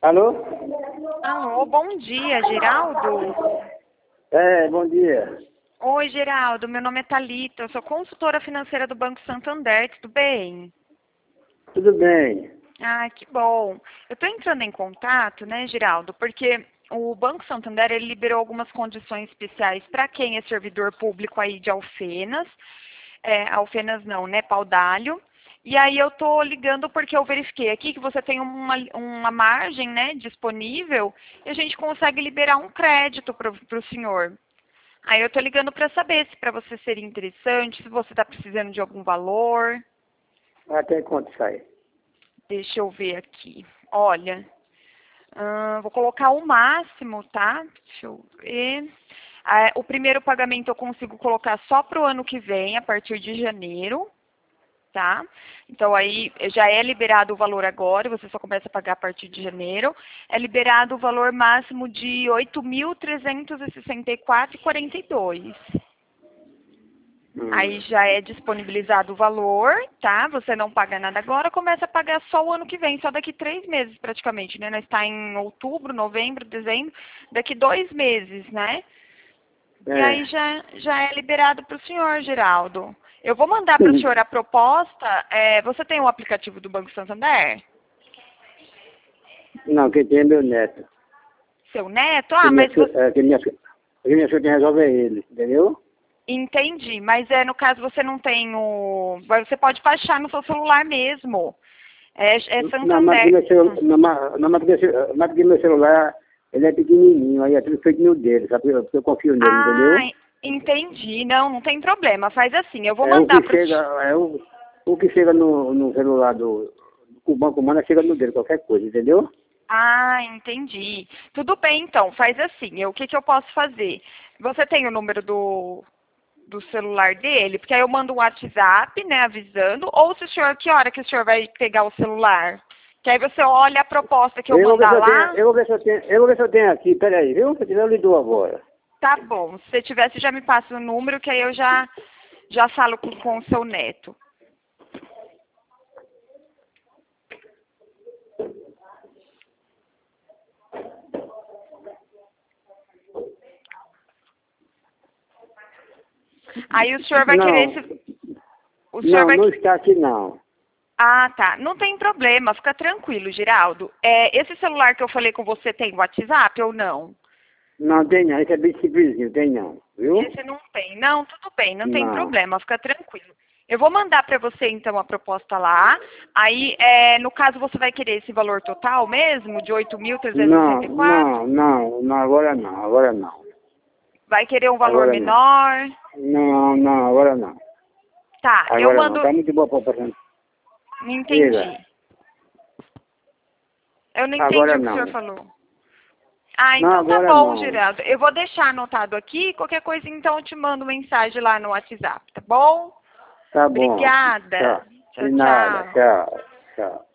Alô? Alô, bom dia, Geraldo. Bom dia. Oi, Geraldo, meu nome é Thalita, eu sou consultora financeira do Banco Santander, tudo bem? Tudo bem? Ah, que bom. Eu estou entrando em contato, né, Geraldo, porque o Banco Santander ele liberou algumas condições especiais para quem é servidor público aí de Alfenas, Alfenas não, né, Pau d'Alho. E aí eu tô ligando porque eu verifiquei aqui que você tem uma margem, né, disponível e a gente consegue liberar um crédito para o senhor. Aí eu tô ligando para saber se para você seria interessante, se você está precisando de algum valor. Até quanto sai? Deixa eu ver aqui. Olha, vou colocar o máximo, tá? Deixa eu ver. O primeiro pagamento eu consigo colocar só para o ano que vem, a partir de janeiro, tá? Então aí já é liberado o valor agora, você só começa a pagar a partir de janeiro. É liberado o valor máximo de R$ 8.364,42. Hum. Aí já é disponibilizado o valor, tá? Você não paga nada agora, começa a pagar só o ano que vem, só daqui 3 meses praticamente, né? Nós está em outubro, novembro, dezembro, daqui 2 meses, né? E aí É. já é liberado para o senhor, Geraldo. Eu vou mandar para o senhor a proposta. Você tem o aplicativo do Banco Santander? Não, quem tem é meu neto. Seu neto? Que Ah, minha, mas fi- você... é, que minha, fi- que minha filha quem resolve é ele, entendeu? Entendi, mas no caso você não tem o... Você pode baixar no seu celular mesmo. É Não, mas porque Santander. meu celular, não, mas porque meu celular, ele é pequenininho, aí é tudo feito no dele, sabe? Porque eu confio nele, Ah, entendeu? entendi. Não tem problema. Faz assim, eu vou É o mandar que pro... chega, o que chega no celular o banco manda, chega no dele, qualquer coisa, entendeu? Ah, entendi. Tudo bem, então. Faz assim. O que que eu posso fazer? Você tem o número do celular dele? Porque aí eu mando um WhatsApp, né, avisando. Ou se o senhor, que hora que o senhor vai pegar o celular? Que aí você olha a proposta que eu Eu vou ver se mandar eu tenho, lá. eu vou ver se eu tenho, eu vou ver se eu tenho aqui, peraí, viu? Se eu tiver, eu lhe dou agora. Tá bom. Se você tivesse, já me passa o número, que aí eu já falo com o seu neto. Aí o senhor vai querer Não, esse... O senhor vai... não está aqui não. Ah, tá. Não tem problema, fica tranquilo, Geraldo. Esse celular que eu falei com você tem WhatsApp ou não? Não tem não, esse é bem simplesinho, tem não, viu? Esse não tem. Não, tudo bem, não tem Não, problema, fica tranquilo. Eu vou mandar para você então a proposta lá. Aí, no caso, você vai querer esse valor total mesmo, de oito mil trezentos e sessenta não, e quatro? não, não, não, agora não, agora não. Vai querer um valor Agora não. menor? Não, não, agora não. Tá, eu Agora não, mando. tá muito boa a proposta. Não Diga, entendi. Eu não entendi agora o que o senhor não. falou. Ah, Não, então tá agora bom, não. Geraldo. Eu vou deixar anotado aqui. Qualquer coisa, então, eu te mando mensagem lá no WhatsApp, tá bom? Tá bom. Obrigada. Tchau. Tchau, De nada, tchau. tchau, tchau.